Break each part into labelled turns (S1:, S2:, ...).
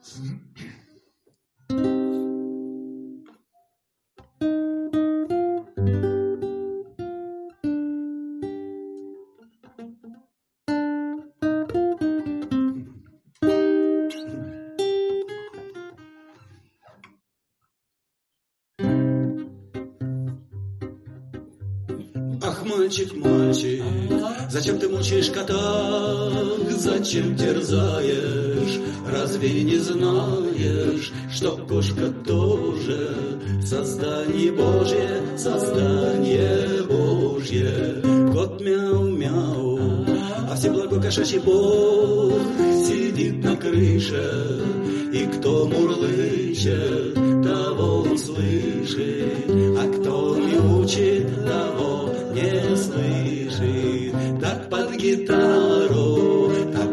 S1: Ах, мальчик, мальчик, зачем ты мучаешь кота? Зачем терзаешь? Разве не знаешь, что кошка тоже создание Божье, создание Божье? Кот мяу-мяу, а всеблагой кошачий Бог сидит на крыше, и кто мурлычет, того он слышит, а кто мяучит, того не слышит. Так под гитару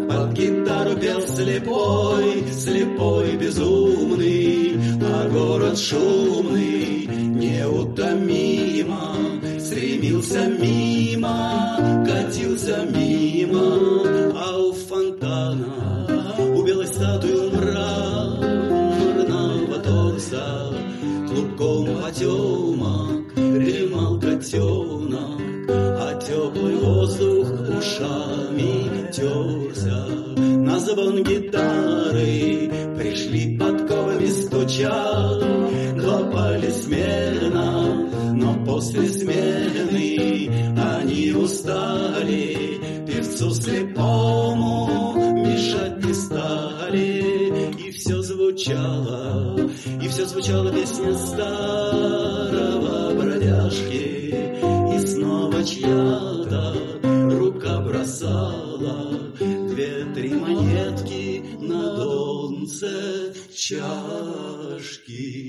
S1: пел слепой, слепой безумный, а город шумный неутомимо стремился мимо, катился мимо, а у фонтана, у белой статуи мраморного торса клубком потемок дремал котенок, а теплый воздух ушами терся. На звон гитары пришли подковами стучат, хлопали смирно, но после смены они устали, певцу слепому мешать не стали. И все звучала песня старого бродяжки, и снова чья-то рука бросала 2-3 монетки на донце чашки.